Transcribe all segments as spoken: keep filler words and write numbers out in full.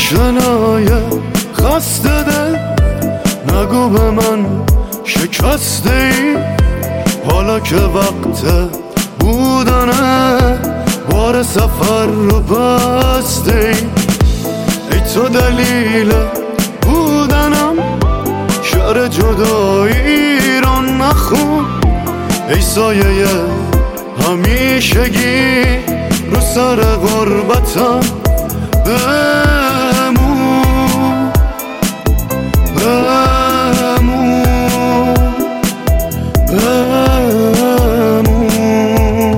آشنای خسته دل، نگو به من شکسته ای. حالا که وقت بودنه بار سفر رو بسته ای. ای تو دلیل بودنم، شعر جدایی رو نخون. ای سایه همیشگی رو سر غربتم بمون بمون بمون.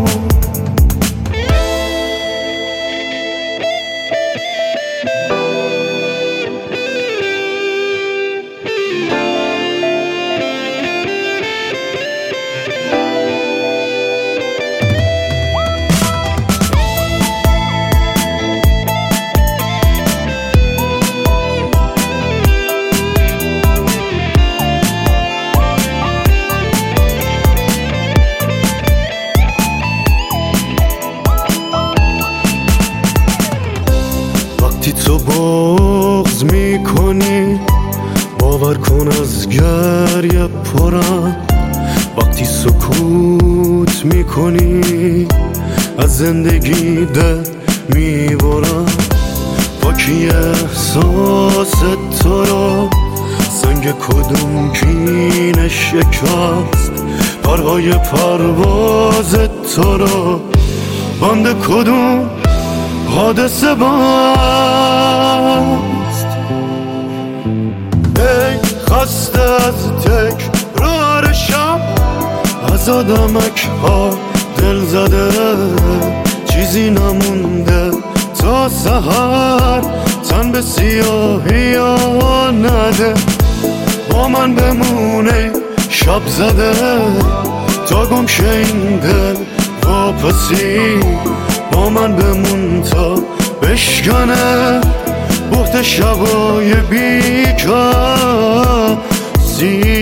وقتی تو بغض میکنی باور کن از گریه پرم. وقتی سکوت میکنی از زندگی دل میبرم. پاکی احساس تو را سنگ کدوم کینه شکست. پرهای پرواز تو را بند کدوم حادثه باست. ای خسته از تکرار شب، از آدمک ها دل زده. چیزی نمونده تا سحر، تن به سیاهی ها نده. با من بمونه شب زده تا گم شه این دل واپسی. با من بمون تا بشکنه بحت شبای بیکسی.